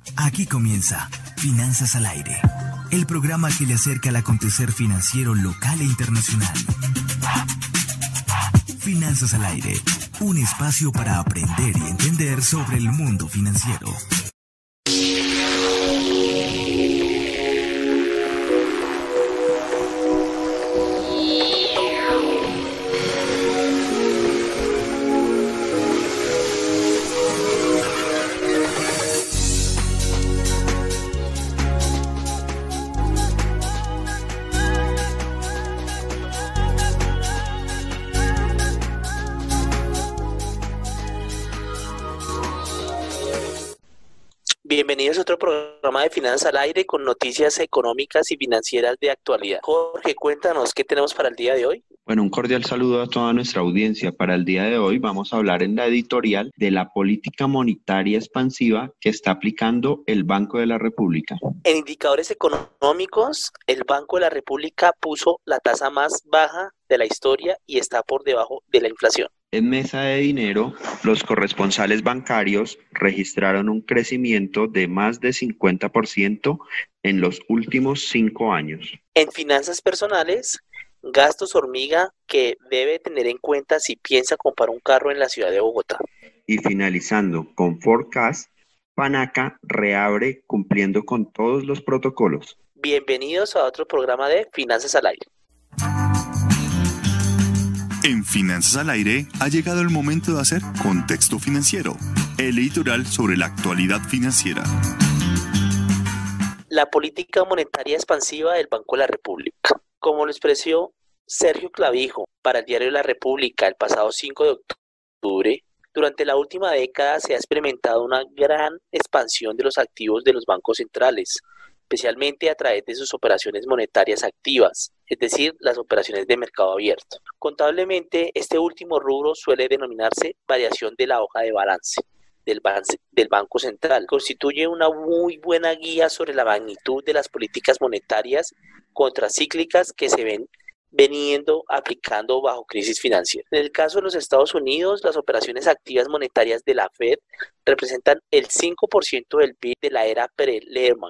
Aquí comienza Finanzas al Aire, el programa que le acerca al acontecer financiero local e internacional. Finanzas al Aire, un espacio para aprender y entender sobre el mundo financiero. Bienvenidos a otro programa de Finanzas al Aire con noticias económicas y financieras de actualidad. Jorge, cuéntanos qué tenemos para el día de hoy. Bueno, un cordial saludo a toda nuestra audiencia. Para el día de hoy vamos a hablar en la editorial de la política monetaria expansiva que está aplicando el Banco de la República. En indicadores económicos, el Banco de la República puso la tasa más baja de la historia y está por debajo de la inflación. En mesa de dinero, los corresponsales bancarios registraron un crecimiento de más de 50% en los últimos 5 años. En finanzas personales, gastos hormiga que debe tener en cuenta si piensa comprar un carro en la ciudad de Bogotá. Y finalizando con Forecast, Panaca reabre cumpliendo con todos los protocolos. Bienvenidos a otro programa de Finanzas al Aire. En Finanzas al Aire ha llegado el momento de hacer Contexto Financiero, el editorial sobre la actualidad financiera. La política monetaria expansiva del Banco de la República. Como lo expresó Sergio Clavijo para el diario La República el pasado 5 de octubre, durante la última década se ha experimentado una gran expansión de los activos de los bancos centrales, especialmente a través de sus operaciones monetarias activas, es decir, las operaciones de mercado abierto. Contablemente, este último rubro suele denominarse variación de la hoja de balance del Banco Central. Constituye una muy buena guía sobre la magnitud de las políticas monetarias contracíclicas que se ven veniendo aplicando bajo crisis financiera. En el caso de los Estados Unidos, las operaciones activas monetarias de la Fed representan el 5% del PIB de la era pre-Lehman,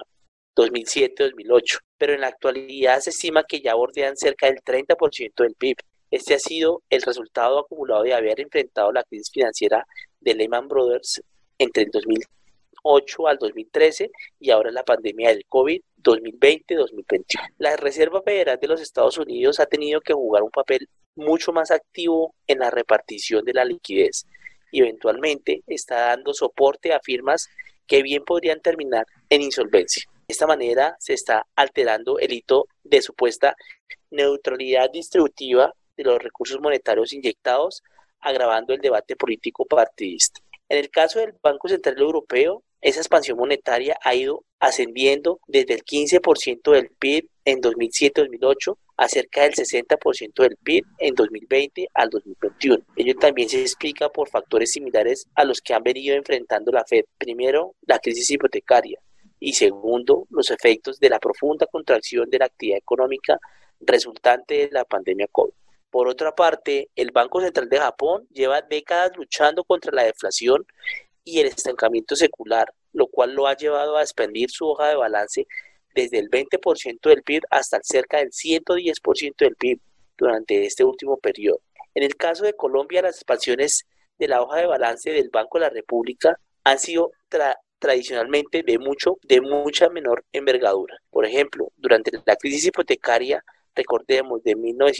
2007-2008, pero en la actualidad se estima que ya bordean cerca del 30% del PIB. Este ha sido el resultado acumulado de haber enfrentado la crisis financiera de Lehman Brothers entre el 2008 al 2013 y ahora la pandemia del COVID 2020-2021. La Reserva Federal de los Estados Unidos ha tenido que jugar un papel mucho más activo en la repartición de la liquidez y eventualmente está dando soporte a firmas que bien podrían terminar en insolvencia. De esta manera se está alterando el hito de supuesta neutralidad distributiva de los recursos monetarios inyectados, agravando el debate político partidista. En el caso del Banco Central Europeo, esa expansión monetaria ha ido ascendiendo desde el 15% del PIB en 2007-2008 a cerca del 60% del PIB en 2020 al 2021. Ello también se explica por factores similares a los que han venido enfrentando la Fed. Primero, la crisis hipotecaria y segundo, los efectos de la profunda contracción de la actividad económica resultante de la pandemia COVID. Por otra parte, el Banco Central de Japón lleva décadas luchando contra la deflación y el estancamiento secular, lo cual lo ha llevado a expandir su hoja de balance desde el 20% del PIB hasta cerca del 110% del PIB durante este último periodo. En el caso de Colombia, las expansiones de la hoja de balance del Banco de la República han sido tradicionalmente de mucha menor envergadura. Por ejemplo, durante la crisis hipotecaria, recordemos, de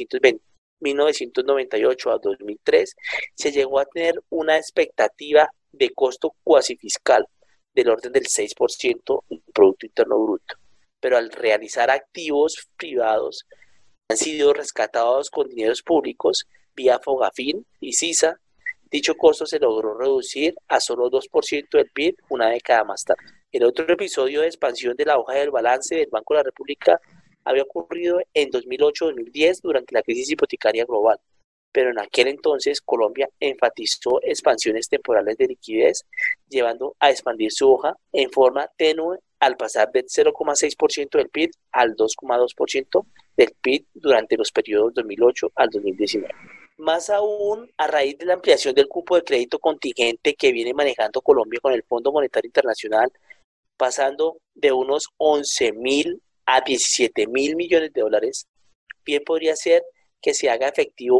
1998 a 2003, se llegó a tener una expectativa de costo cuasi fiscal del orden del 6% del Producto Interno Bruto. Pero al realizar activos privados han sido rescatados con dineros públicos vía Fogafín y Sisa, dicho costo se logró reducir a solo 2% del PIB una década más tarde. El otro episodio de expansión de la hoja del balance del Banco de la República había ocurrido en 2008-2010 durante la crisis hipotecaria global, pero en aquel entonces Colombia enfatizó expansiones temporales de liquidez, llevando a expandir su hoja en forma tenue al pasar del 0,6% del PIB al 2,2% del PIB durante los periodos 2008 al 2019. Más aún, a raíz de la ampliación del cupo de crédito contingente que viene manejando Colombia con el Fondo Monetario Internacional pasando de unos 11.000 a 17.000 millones de dólares, bien podría ser que se haga efectivo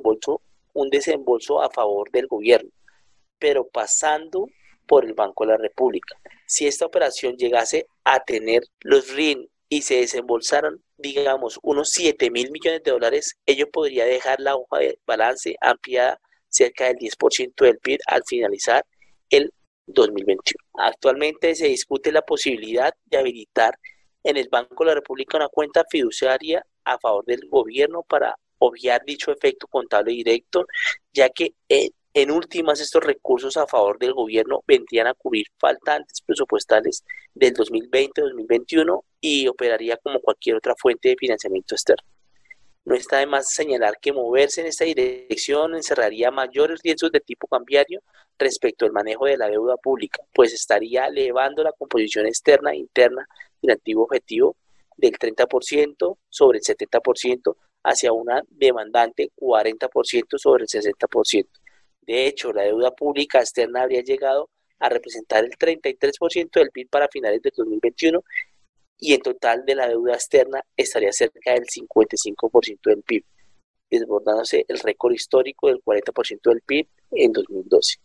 un desembolso a favor del gobierno, pero pasando por el Banco de la República. Si esta operación llegase a tener los RIN y se desembolsaran, digamos, unos 7.000 millones de dólares, ello podría dejar la hoja de balance ampliada cerca del 10% del PIB al finalizar el 2021. Actualmente se discute la posibilidad de habilitar en el Banco de la República una cuenta fiduciaria a favor del gobierno para obviar dicho efecto contable directo, ya que en últimas estos recursos a favor del gobierno vendrían a cubrir faltantes presupuestales del 2020-2021 y operaría como cualquier otra fuente de financiamiento externo. No está de más señalar que moverse en esta dirección encerraría mayores riesgos de tipo cambiario respecto al manejo de la deuda pública, pues estaría elevando la composición externa e interna del antiguo objetivo del 30% sobre el 70% hacia una demandante 40% sobre el 60%. De hecho, la deuda pública externa habría llegado a representar el 33% del PIB para finales de 2021 y en total de la deuda externa estaría cerca del 55% del PIB, desbordándose el récord histórico del 40% del PIB en 2012.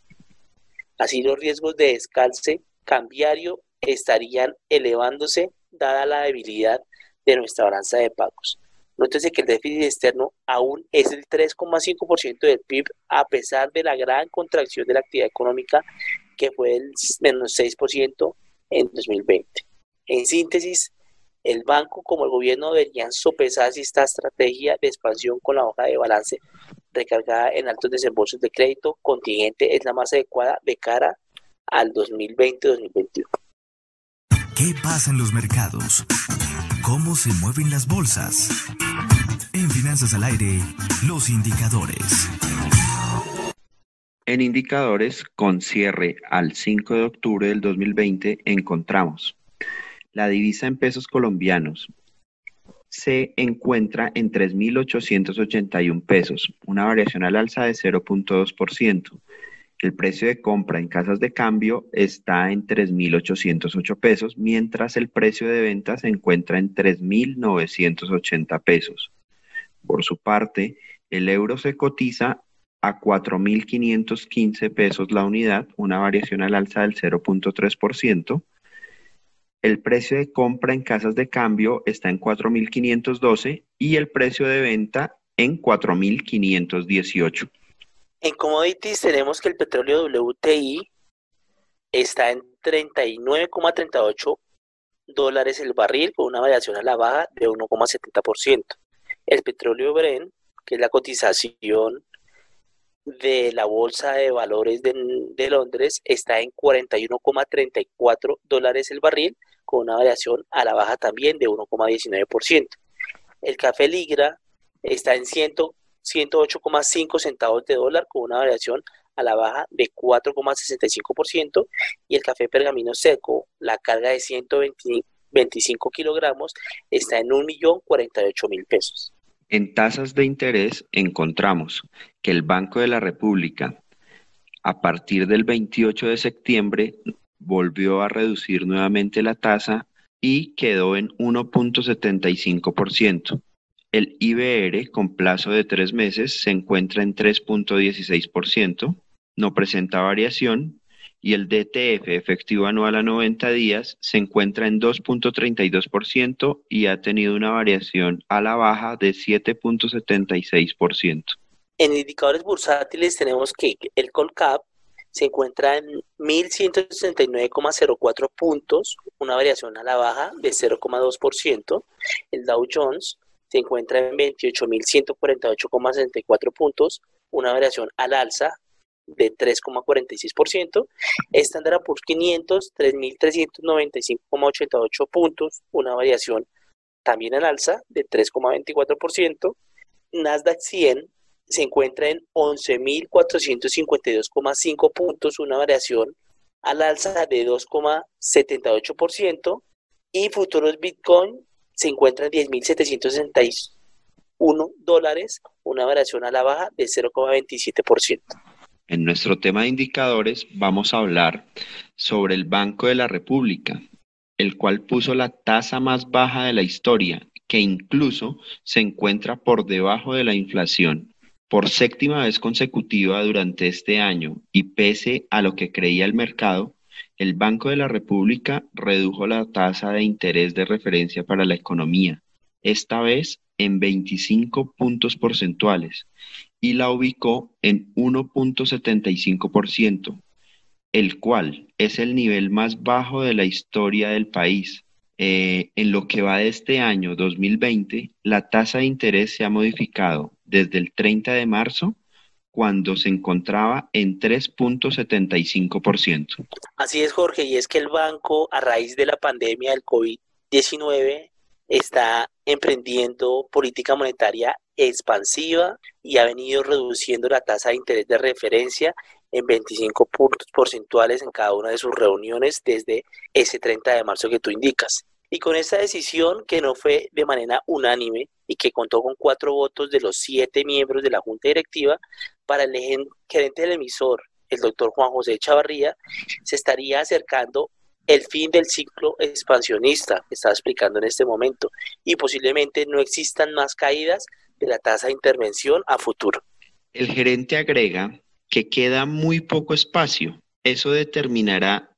Así los riesgos de descalce cambiario estarían elevándose dada la debilidad de nuestra balanza de pagos. Nótese que el déficit externo aún es el 3,5% del PIB a pesar de la gran contracción de la actividad económica que fue del menos 6% en 2020. En síntesis, el banco como el gobierno deberían sopesar si esta estrategia de expansión con la hoja de balance recargada en altos desembolsos de crédito contingente es la más adecuada de cara al 2020-2021. ¿Qué pasa en los mercados? ¿Cómo se mueven las bolsas? En Finanzas al Aire, los indicadores. En indicadores, con cierre al 5 de octubre del 2020, encontramos la divisa en pesos colombianos se encuentra en 3.881 pesos, una variación al alza de 0.2%. El precio de compra en casas de cambio está en 3.808 pesos, mientras el precio de venta se encuentra en 3.980 pesos. Por su parte, el euro se cotiza a 4.515 pesos la unidad, una variación al alza del 0.3%. El precio de compra en casas de cambio está en 4.512 y el precio de venta en 4.518. En commodities tenemos que el petróleo WTI está en $39,38 el barril con una variación a la baja de 1,70%. El petróleo Brent, que es la cotización de la Bolsa de Valores de Londres, está en $41,34 el barril con una variación a la baja también de 1,19%. El café Ligra está en 108,5 centavos de dólar con una variación a la baja de 4,65% y el café pergamino seco, la carga de 125 kilogramos, está en 1.048.000 pesos. En tasas de interés encontramos que el Banco de la República, a partir del 28 de septiembre, volvió a reducir nuevamente la tasa y quedó en 1.75%. El IBR con plazo de 3 meses se encuentra en 3.16%, no presenta variación, y el DTF efectivo anual a 90 días se encuentra en 2.32% y ha tenido una variación a la baja de 7.76%. En indicadores bursátiles tenemos que el Colcap se encuentra en 1.169,04 puntos, una variación a la baja de 0,2%. El Dow Jones se encuentra en 28.148,64 puntos, una variación al alza de 3,46%. Standard & Poor's 500, 3.395,88 puntos, una variación también al alza de 3,24%. Nasdaq 100 se encuentra en 11.452,5 puntos, una variación al alza de 2,78%. Y futuros Bitcoin se encuentra en $10.761, una variación a la baja de 0,27%. En nuestro tema de indicadores vamos a hablar sobre el Banco de la República. el cual puso la tasa más baja de la historia, que incluso se encuentra por debajo de la inflación. Por séptima vez consecutiva durante este año y pese a lo que creía el mercado, el Banco de la República redujo la tasa de interés de referencia para la economía, esta vez en 25 puntos porcentuales, y la ubicó en 1,75%, el cual es el nivel más bajo de la historia del país. En lo que va de este año 2020, la tasa de interés se ha modificado desde el 30 de marzo, cuando se encontraba en 3,75%. Así es, Jorge, y es que el banco, a raíz de la pandemia del COVID-19, está emprendiendo política monetaria expansiva y ha venido reduciendo la tasa de interés de referencia en 25 puntos porcentuales en cada una de sus reuniones desde ese 30 de marzo que tú indicas. Y con esta decisión, que no fue de manera unánime y que contó con 4 votos de los 7 miembros de la Junta Directiva, para el gerente del emisor, el doctor Juan José Echavarría, se estaría acercando el fin del ciclo expansionista que estaba explicando en este momento y posiblemente no existan más caídas de la tasa de intervención a futuro. El gerente agrega que queda muy poco espacio. Eso se determinará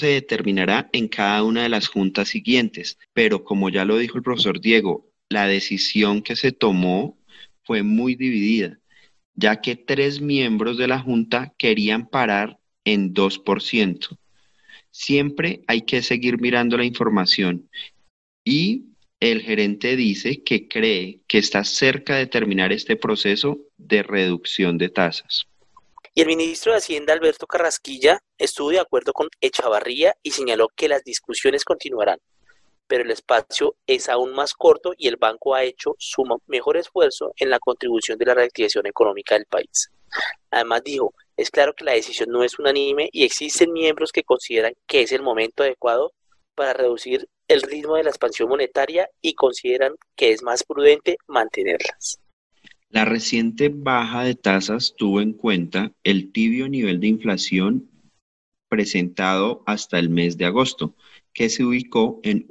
en cada una de las juntas siguientes, pero como ya lo dijo el profesor Diego, la decisión que se tomó fue muy dividida, ya que 3 miembros de la junta querían parar en 2%. Siempre hay que seguir mirando la información y el gerente dice que cree que está cerca de terminar este proceso de reducción de tasas. Y el ministro de Hacienda, Alberto Carrasquilla, estuvo de acuerdo con Echavarría y señaló que las discusiones continuarán, pero el espacio es aún más corto y el banco ha hecho su mejor esfuerzo en la contribución de la reactivación económica del país. Además dijo, es claro que la decisión no es unánime y existen miembros que consideran que es el momento adecuado para reducir el ritmo de la expansión monetaria y consideran que es más prudente mantenerlas. La reciente baja de tasas tuvo en cuenta el tibio nivel de inflación presentado hasta el mes de agosto, que se ubicó en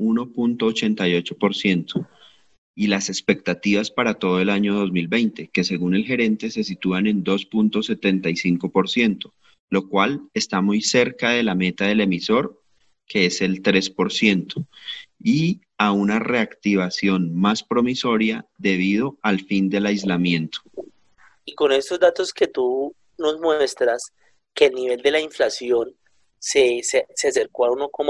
1,88%, y las expectativas para todo el año 2020, que según el gerente se sitúan en 2,75%, lo cual está muy cerca de la meta del emisor, que es el 3%, y a una reactivación más promisoria debido al fin del aislamiento. Y con estos datos que tú nos muestras, que el nivel de la inflación se acercó a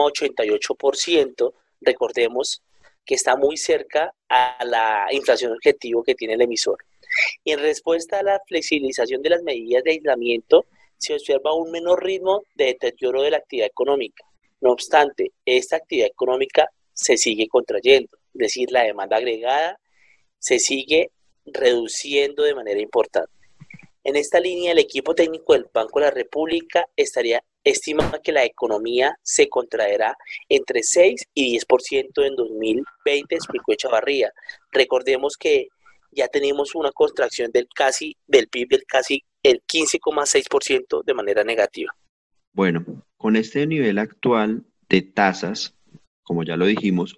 1,88%, recordemos que está muy cerca a la inflación objetivo que tiene el emisor. Y en respuesta a la flexibilización de las medidas de aislamiento, se observa un menor ritmo de deterioro de la actividad económica. No obstante, esta actividad económica se sigue contrayendo, es decir, la demanda agregada se sigue reduciendo de manera importante. En esta línea, el equipo técnico del Banco de la República estima que la economía se contraerá entre 6 y 10% en 2020, explicó Echavarría. Recordemos que ya tenemos una contracción del PIB del casi el 15,6% de manera negativa. Bueno, con este nivel actual de tasas, como ya lo dijimos,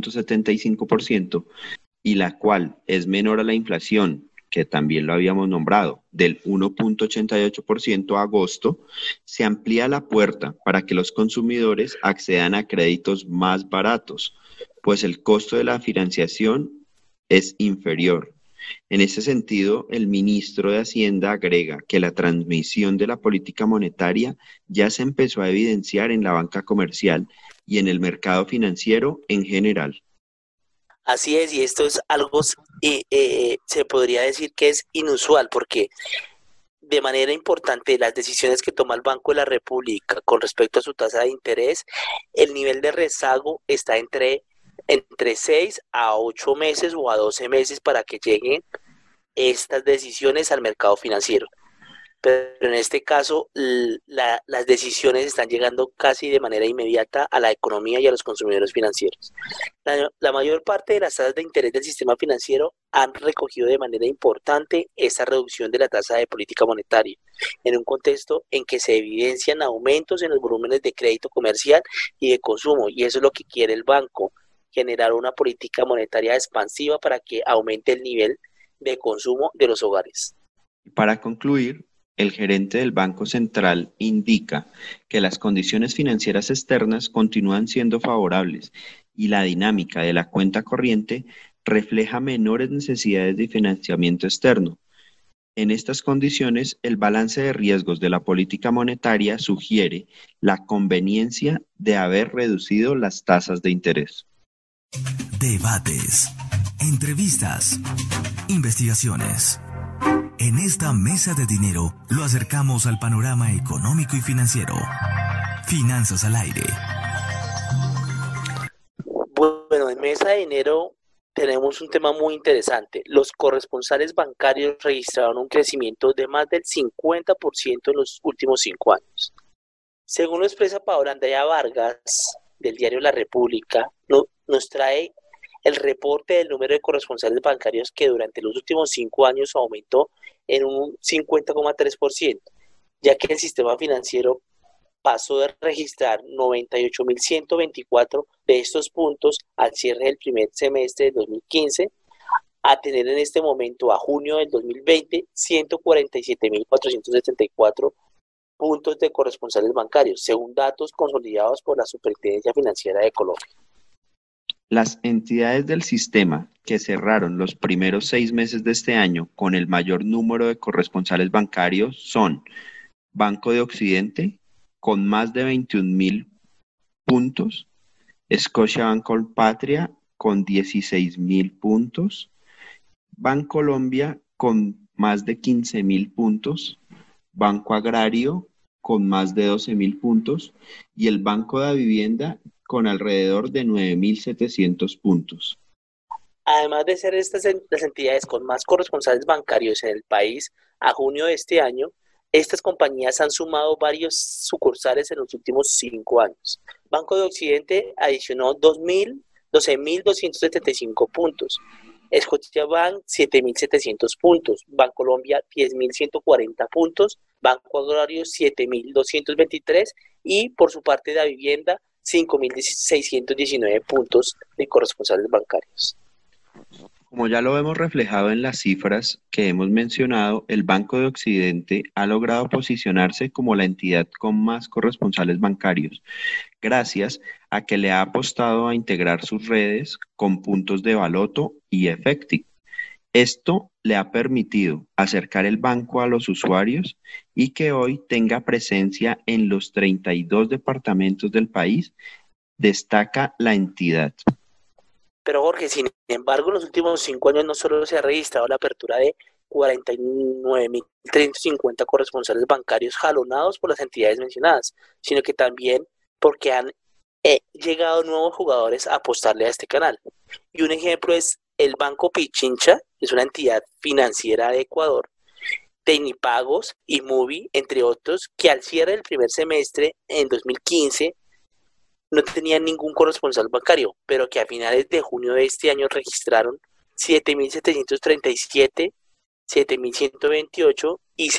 1,75%, y la cual es menor a la inflación, que también lo habíamos nombrado, del 1,88% a agosto, se amplía la puerta para que los consumidores accedan a créditos más baratos, pues el costo de la financiación es inferior. En ese sentido, el ministro de Hacienda agrega que la transmisión de la política monetaria ya se empezó a evidenciar en la banca comercial y en el mercado financiero en general. Así es, y esto es algo, se podría decir que es inusual, porque de manera importante las decisiones que toma el Banco de la República con respecto a su tasa de interés, el nivel de rezago está entre 6 a 8 meses o a 12 meses para que lleguen estas decisiones al mercado financiero. Pero en este caso las decisiones están llegando casi de manera inmediata a la economía y a los consumidores financieros. La mayor parte de las tasas de interés del sistema financiero han recogido de manera importante esa reducción de la tasa de política monetaria. en un contexto en que se evidencian aumentos en los volúmenes de crédito comercial y de consumo, y eso es lo que quiere el banco, generar una política monetaria expansiva para que aumente el nivel de consumo de los hogares. Para concluir, el gerente del Banco Central indica que las condiciones financieras externas continúan siendo favorables y la dinámica de la cuenta corriente refleja menores necesidades de financiamiento externo. En estas condiciones, el balance de riesgos de la política monetaria sugiere la conveniencia de haber reducido las tasas de interés. Debates, entrevistas, investigaciones. En esta mesa de dinero lo acercamos al panorama económico y financiero. Finanzas al aire. Bueno, en mesa de dinero tenemos un tema muy interesante. Los corresponsales bancarios registraron un crecimiento de más del 50% en los últimos 5 años. Según lo expresa Paola Andrea Vargas, del diario La República, nos trae el reporte del número de corresponsales bancarios que durante los últimos 5 años aumentó en un 50,3%, ya que el sistema financiero pasó de registrar 98.124 de estos puntos al cierre del primer semestre del 2015 a tener en este momento, a junio del 2020, 147.474 puntos de corresponsales bancarios, según datos consolidados por la Superintendencia Financiera de Colombia. Las entidades del sistema que cerraron los primeros 6 meses de este año con el mayor número de corresponsales bancarios son Banco de Occidente, con más de 21.000 puntos, Scotiabank Colpatria, con 16.000 puntos, Bancolombia, con más de 15.000 puntos, Banco Agrario, con más de 12.000 puntos, y el Banco de Vivienda, con alrededor de 9.700 puntos. Además de ser estas las entidades con más corresponsales bancarios en el país, a junio de este año, estas compañías han sumado varios sucursales en los últimos 5 años. Banco de Occidente adicionó 12.275 puntos, Scotiabank 7.700 puntos, Bancolombia 10.140 puntos, Banco Agrario 7.223 y por su parte la vivienda 5.619 puntos de corresponsales bancarios. Como ya lo hemos reflejado en las cifras que hemos mencionado, el Banco de Occidente ha logrado posicionarse como la entidad con más corresponsales bancarios, gracias a que le ha apostado a integrar sus redes con puntos de Baloto y Efecti. Esto le ha permitido acercar el banco a los usuarios y que hoy tenga presencia en los 32 departamentos del país, destaca la entidad. Pero Jorge, sin embargo, en los últimos 5 años no solo se ha registrado la apertura de 49.350 corresponsales bancarios jalonados por las entidades mencionadas, sino que también porque han llegado nuevos jugadores a apostarle a este canal. Y un ejemplo es el Banco Pichincha, que es una entidad financiera de Ecuador, Tecnipagos y Movi, entre otros, que al cierre del primer semestre en 2015 no tenían ningún corresponsal bancario, pero que a finales de junio de este año registraron 7.737, 7.128 y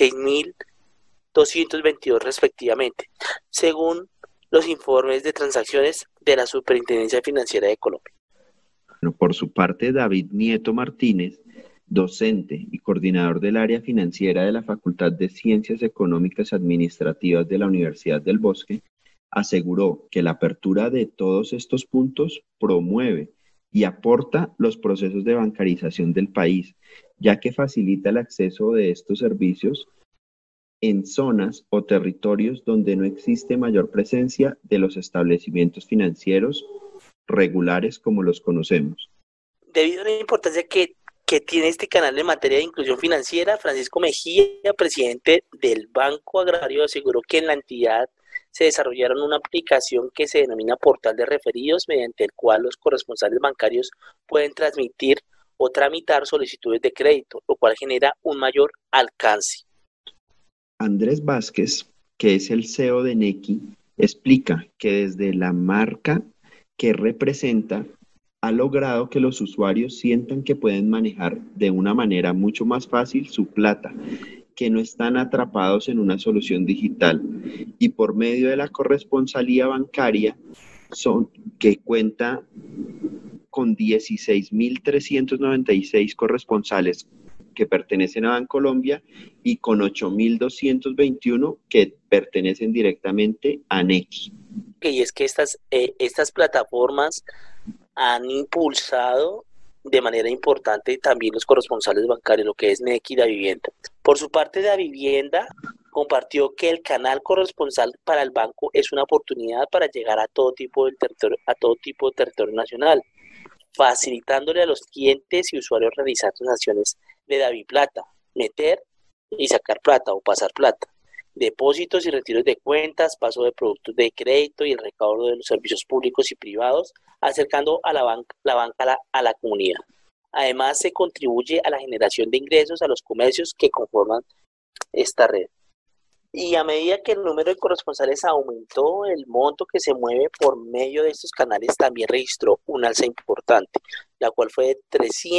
6.222 respectivamente, según los informes de transacciones de la Superintendencia Financiera de Colombia. Por su parte, David Nieto Martínez, docente y coordinador del área financiera de la Facultad de Ciencias Económicas y Administrativas de la Universidad del Bosque, aseguró que la apertura de todos estos puntos promueve y aporta los procesos de bancarización del país, ya que facilita el acceso de estos servicios en zonas o territorios donde no existe mayor presencia de los establecimientos financieros regulares como los conocemos. Debido a la importancia que tiene este canal en materia de inclusión financiera, Francisco Mejía, presidente del Banco Agrario, aseguró que en la entidad se desarrollaron una aplicación que se denomina Portal de Referidos, mediante el cual los corresponsales bancarios pueden transmitir o tramitar solicitudes de crédito, lo cual genera un mayor alcance. Andrés Vázquez, que es el CEO de Nequi, explica que desde la marca que representa ha logrado que los usuarios sientan que pueden manejar de una manera mucho más fácil su plata, que no están atrapados en una solución digital y por medio de la corresponsalía bancaria que cuenta con 16.396 corresponsales que pertenecen a Bancolombia y con 8.221 que pertenecen directamente a Nequi. Y es que estas plataformas han impulsado de manera importante también los corresponsales bancarios, lo que es Nequi y Davivienda. Por su parte, Davivienda compartió que el canal corresponsal para el banco es una oportunidad para llegar a todo tipo de territorio nacional, facilitándole a los clientes y usuarios realizar transacciones de DaviPlata, meter y sacar plata o pasar plata, depósitos y retiros de cuentas, paso de productos de crédito y el recaudo de los servicios públicos y privados, acercando a la banca a la comunidad. Además, se contribuye a la generación de ingresos a los comercios que conforman esta red. Y a medida que el número de corresponsales aumentó, el monto que se mueve por medio de estos canales también registró un alza importante, la cual fue de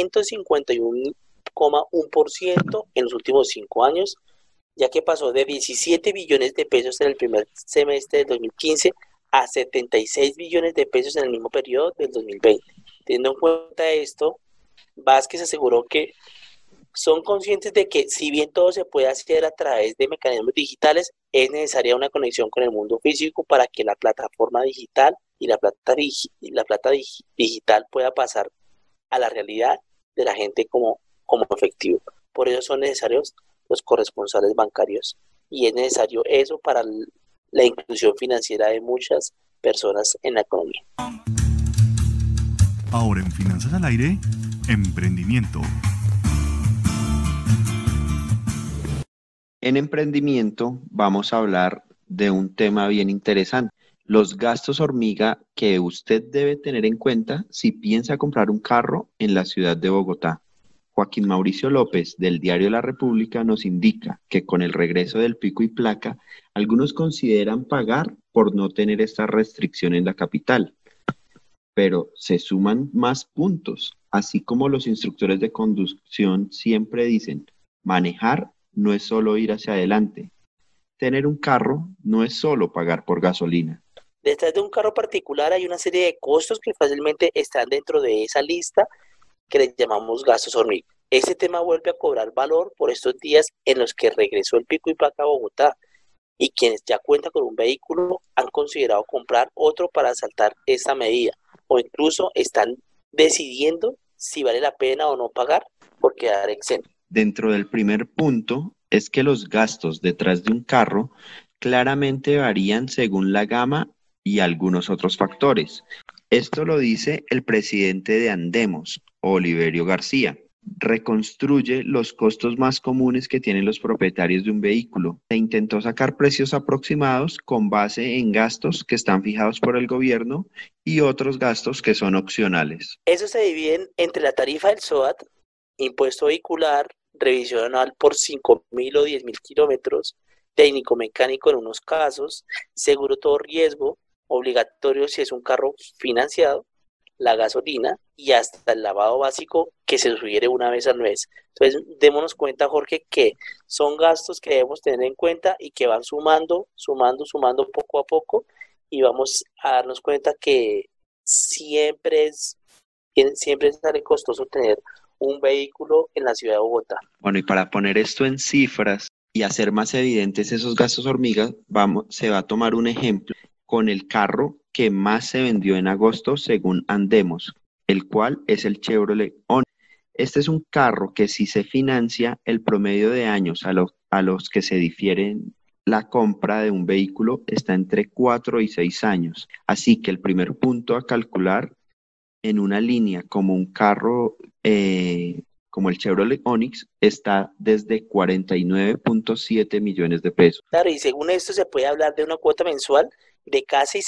351,1% en los últimos 5 años, ya que pasó de 17 billones de pesos en el primer semestre del 2015 a 76 billones de pesos en el mismo periodo del 2020. Teniendo en cuenta esto, Vázquez aseguró que son conscientes de que si bien todo se puede hacer a través de mecanismos digitales, es necesaria una conexión con el mundo físico para que la plataforma digital y la plata digital pueda pasar a la realidad de la gente como efectivo. Por eso son necesarios los corresponsales bancarios y es necesario eso para la inclusión financiera de muchas personas en la economía. Ahora en Finanzas al Aire, emprendimiento. En emprendimiento vamos a hablar de un tema bien interesante, los gastos hormiga que usted debe tener en cuenta si piensa comprar un carro en la ciudad de Bogotá. Joaquín Mauricio López, del diario La República, nos indica que con el regreso del pico y placa, algunos consideran pagar por no tener esta restricción en la capital, pero se suman más puntos, así como los instructores de conducción siempre dicen, manejar no es solo ir hacia adelante. Tener un carro no es solo pagar por gasolina. Detrás de un carro particular hay una serie de costos que fácilmente están dentro de esa lista que le llamamos gastos hormiga. Este tema vuelve a cobrar valor por estos días en los que regresó el pico y placa a Bogotá y quienes ya cuentan con un vehículo han considerado comprar otro para saltar esta medida o incluso están decidiendo si vale la pena o no pagar por quedar exento. Dentro del primer punto es que los gastos detrás de un carro claramente varían según la gama y algunos otros factores. Esto lo dice el presidente de Andemos, Oliverio García. Reconstruye los costos más comunes que tienen los propietarios de un vehículo. Se intentó sacar precios aproximados con base en gastos que están fijados por el gobierno y otros gastos que son opcionales. Esos se dividen entre la tarifa del SOAT, impuesto vehicular, revisión anual por 5.000 o 10.000 kilómetros, técnico mecánico en unos casos, seguro todo riesgo, obligatorio si es un carro financiado, la gasolina y hasta el lavado básico que se sugiere una vez al mes. Entonces, démonos cuenta, Jorge, que son gastos que debemos tener en cuenta y que van sumando poco a poco y vamos a darnos cuenta que siempre sale costoso tener un vehículo en la ciudad de Bogotá. Bueno, y para poner esto en cifras y hacer más evidentes esos gastos hormigas, se va a tomar un ejemplo con el carro que más se vendió en agosto según Andemos, el cual es el Chevrolet Onix. Este es un carro que si se financia, el promedio de años a los que se difieren la compra de un vehículo está entre 4 y 6 años. Así que el primer punto a calcular en una línea como un carro como el Chevrolet Onix está desde 49.7 millones de pesos. Claro, y según esto se puede hablar de una cuota mensual de casi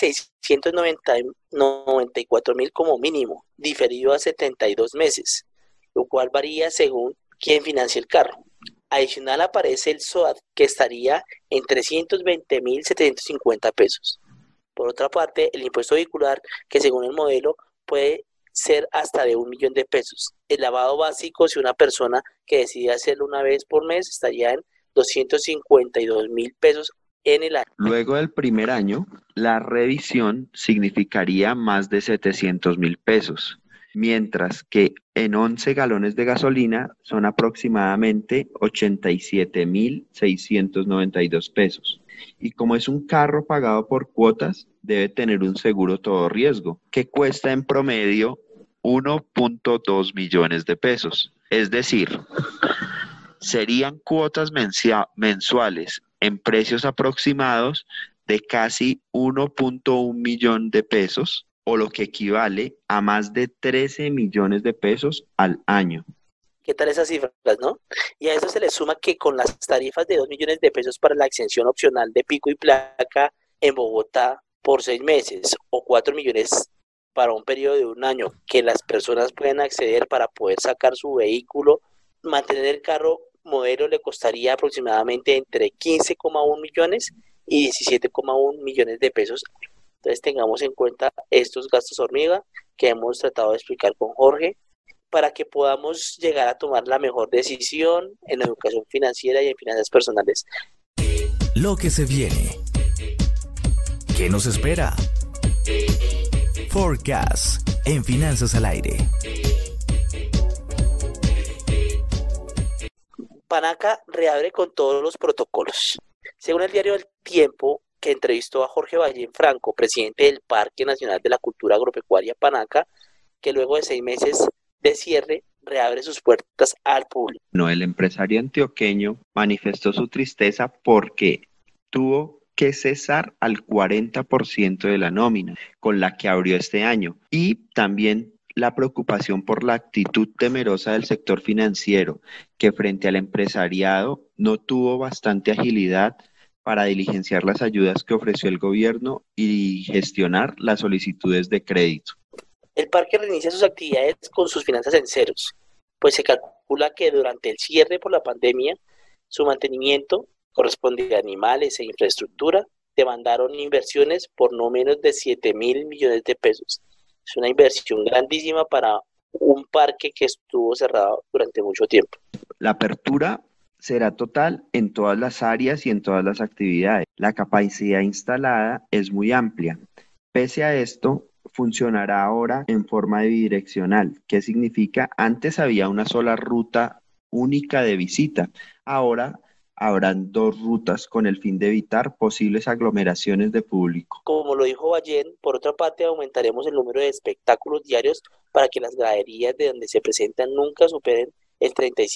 694.000 como mínimo, diferido a 72 meses, lo cual varía según quién financie el carro. Adicional aparece el SOAT, que estaría en 320.750 pesos. Por otra parte, el impuesto vehicular, que según el modelo puede ser hasta de 1 millón de pesos. El lavado básico, si una persona que decide hacerlo una vez por mes, estaría en 252.000 pesos en el año. Luego del primer año, la revisión significaría más de 700.000 pesos, mientras que en 11 galones de gasolina son aproximadamente 87.692 pesos. Y como es un carro pagado por cuotas, debe tener un seguro todo riesgo, que cuesta en promedio 1.2 millones de pesos. Es decir, serían cuotas mensuales en precios aproximados de casi 1.1 millón de pesos, o lo que equivale a más de 13 millones de pesos al año. ¿Qué tal esas cifras, no? Y a eso se le suma que con las tarifas de 2 millones de pesos para la exención opcional de pico y placa en Bogotá por 6 meses o 4 millones para un periodo de un año que las personas pueden acceder para poder sacar su vehículo, mantener el carro modelo le costaría aproximadamente entre 15,1 millones y 17,1 millones de pesos. Entonces tengamos en cuenta estos gastos hormiga que hemos tratado de explicar con Jorge para que podamos llegar a tomar la mejor decisión en la educación financiera y en finanzas personales. Lo que se viene. ¿Qué nos espera? Forecast en Finanzas al Aire. Panaca reabre con todos los protocolos. Según el diario El Tiempo, que entrevistó a Jorge Valle Franco, presidente del Parque Nacional de la Cultura Agropecuaria Panaca, que luego de 6 meses de cierre reabre sus puertas al público. El empresario antioqueño manifestó su tristeza porque tuvo que cesar al 40% de la nómina con la que abrió este año, y también la preocupación por la actitud temerosa del sector financiero, que frente al empresariado no tuvo bastante agilidad para diligenciar las ayudas que ofreció el gobierno y gestionar las solicitudes de crédito. El parque reinicia sus actividades con sus finanzas en ceros, pues se calcula que durante el cierre por la pandemia, su mantenimiento corresponde a animales e infraestructura, demandaron inversiones por no menos de 7.000 millones de pesos. Es una inversión grandísima para un parque que estuvo cerrado durante mucho tiempo. La apertura será total en todas las áreas y en todas las actividades. La capacidad instalada es muy amplia. Pese a esto, funcionará ahora en forma bidireccional. ¿Qué significa? Antes había una sola ruta única de visita. Ahora habrán 2 rutas con el fin de evitar posibles aglomeraciones de público. Como lo dijo Ballén, por otra parte aumentaremos el número de espectáculos diarios para que las graderías de donde se presentan nunca superen el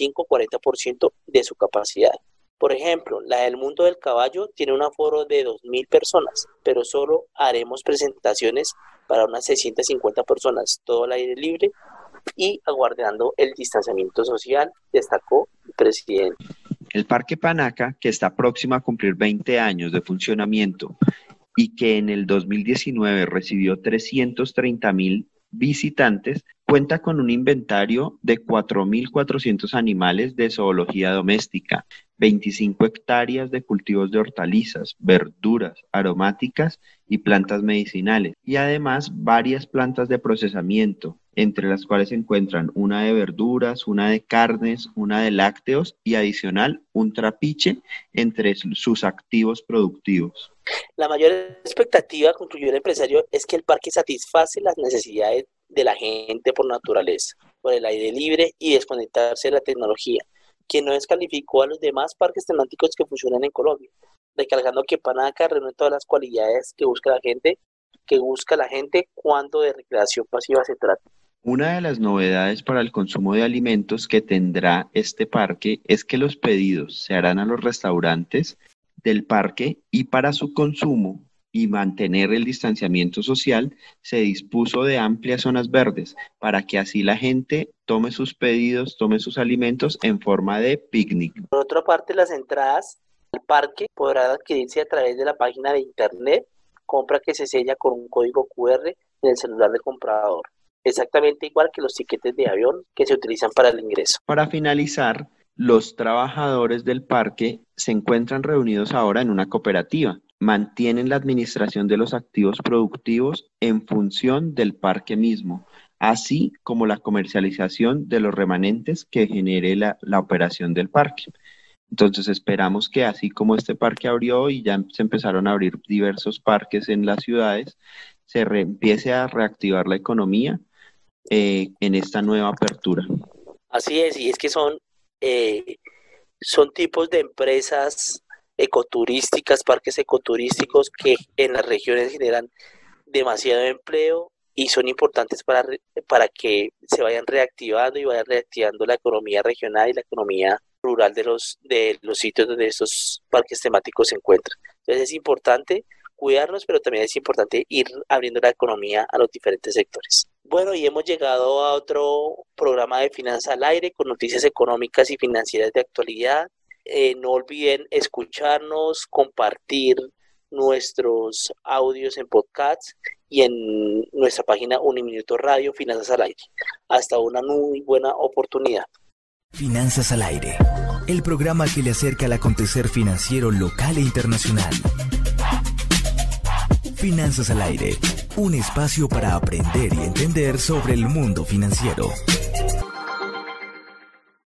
35-40% de su capacidad. Por ejemplo, la del Mundo del Caballo tiene un aforo de 2.000 personas, pero solo haremos presentaciones para unas 650 personas, todo al aire libre y aguardando el distanciamiento social, destacó el presidente. El Parque Panaca, que está próximo a cumplir 20 años de funcionamiento y que en el 2019 recibió 330.000 visitantes, cuenta con un inventario de 4.400 animales de zoología doméstica, 25 hectáreas de cultivos de hortalizas, verduras, aromáticas y plantas medicinales, y además varias plantas de procesamiento, entre las cuales se encuentran una de verduras, una de carnes, una de lácteos y adicional un trapiche entre sus activos productivos. La mayor expectativa, concluyó el empresario, es que el parque satisface las necesidades de la gente por naturaleza, por el aire libre y desconectarse de la tecnología, que no descalificó a los demás parques temáticos que funcionan en Colombia, recalcando que Panaca reúne todas las cualidades que busca la gente cuando de recreación pasiva se trata. Una de las novedades para el consumo de alimentos que tendrá este parque es que los pedidos se harán a los restaurantes del parque, y para su consumo y mantener el distanciamiento social se dispuso de amplias zonas verdes para que así la gente tome sus pedidos, tome sus alimentos en forma de picnic. Por otra parte, las entradas al parque podrán adquirirse a través de la página de internet, compra que se sella con un código QR en el celular del comprador, exactamente igual que los tiquetes de avión que se utilizan para el ingreso. Para finalizar, los trabajadores del parque se encuentran reunidos ahora en una cooperativa. Mantienen la administración de los activos productivos en función del parque mismo, así como la comercialización de los remanentes que genere la operación del parque. Entonces esperamos que así como este parque abrió y ya se empezaron a abrir diversos parques en las ciudades, empiece a reactivar la economía en esta nueva apertura. Así es, y es que son tipos de empresas ecoturísticas, parques ecoturísticos que en las regiones generan demasiado empleo y son importantes para que se vayan reactivando y vayan reactivando la economía regional y la economía rural de los sitios donde estos parques temáticos se encuentran. Entonces es importante cuidarnos, pero también es importante ir abriendo la economía a los diferentes sectores. Bueno, y hemos llegado a otro programa de Finanzas al Aire con noticias económicas y financieras de actualidad. No olviden escucharnos, compartir nuestros audios en podcasts y en nuestra página Uniminuto Radio Finanzas al Aire. Hasta una muy buena oportunidad. Finanzas al Aire, el programa que le acerca al acontecer financiero local e internacional. Finanzas al Aire, un espacio para aprender y entender sobre el mundo financiero.